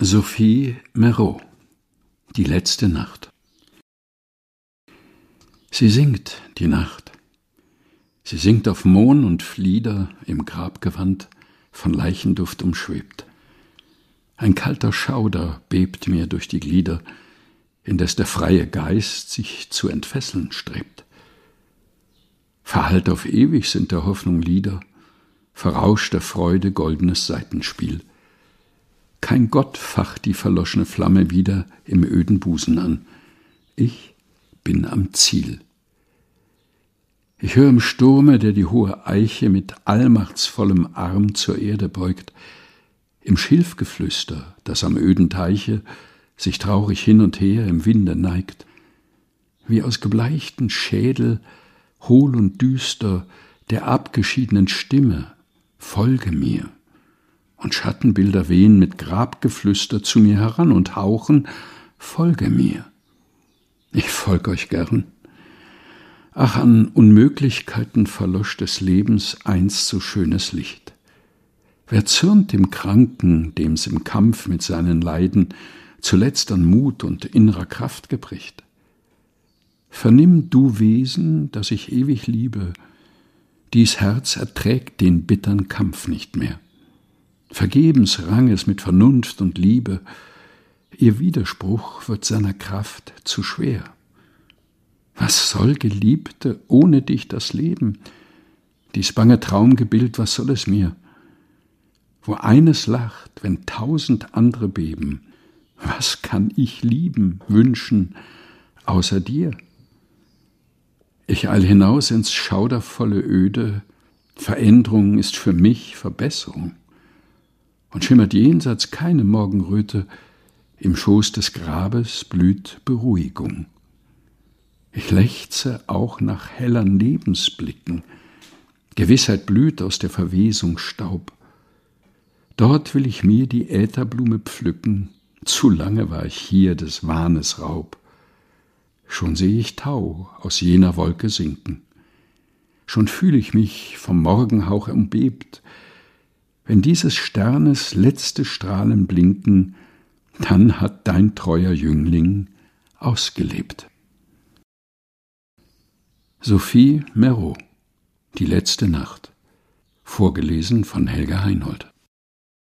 Sophie Mereau, die letzte Nacht. Sie singt, die Nacht. Sie singt auf Mohn und Flieder im Grabgewand, von Leichenduft umschwebt. Ein kalter Schauder bebt mir durch die Glieder, indes der freie Geist sich zu entfesseln strebt. Verhallt auf ewig sind der Hoffnung Lieder, verrauscht der Freude goldenes Saitenspiel. Kein Gott facht die verloschene Flamme wieder im öden Busen an. Ich bin am Ziel. Ich höre im Sturme, der die hohe Eiche mit allmachtsvollem Arm zur Erde beugt, im Schilfgeflüster, das am öden Teiche sich traurig hin und her im Winde neigt, wie aus gebleichten Schädel, hohl und düster, der abgeschiedenen Stimme, folge mir. Und Schattenbilder wehen mit Grabgeflüster zu mir heran und hauchen, folge mir. Ich folg euch gern. Ach, an Unmöglichkeiten verlosch des Lebens einst so schönes Licht. Wer zürnt dem Kranken, dem's im Kampf mit seinen Leiden zuletzt an Mut und innerer Kraft gebricht? Vernimm, du Wesen, das ich ewig liebe, dies Herz erträgt den bittern Kampf nicht mehr. Vergebens rang es mit Vernunft und Liebe, ihr Widerspruch wird seiner Kraft zu schwer. Was soll, Geliebte, ohne dich das Leben? Dies bange Traumgebild, was soll es mir? Wo eines lacht, wenn 1000 andere beben, was kann ich lieben, wünschen, außer dir? Ich eil hinaus ins schaudervolle Öde, Veränderung ist für mich Verbesserung. Und schimmert jenseits keine Morgenröte, im Schoß des Grabes blüht Beruhigung. Ich lechze auch nach hellern Lebensblicken, Gewissheit blüht aus der Verwesung Staub. Dort will ich mir die Ätherblume pflücken, zu lange war ich hier des Wahnes Raub. Schon seh ich Tau aus jener Wolke sinken, schon fühl ich mich vom Morgenhauch umbebt. Wenn dieses Sternes letzte Strahlen blinken, dann hat dein treuer Jüngling ausgelebt. Sophie Mereau, die letzte Nacht. Vorgelesen von Helga Heinold.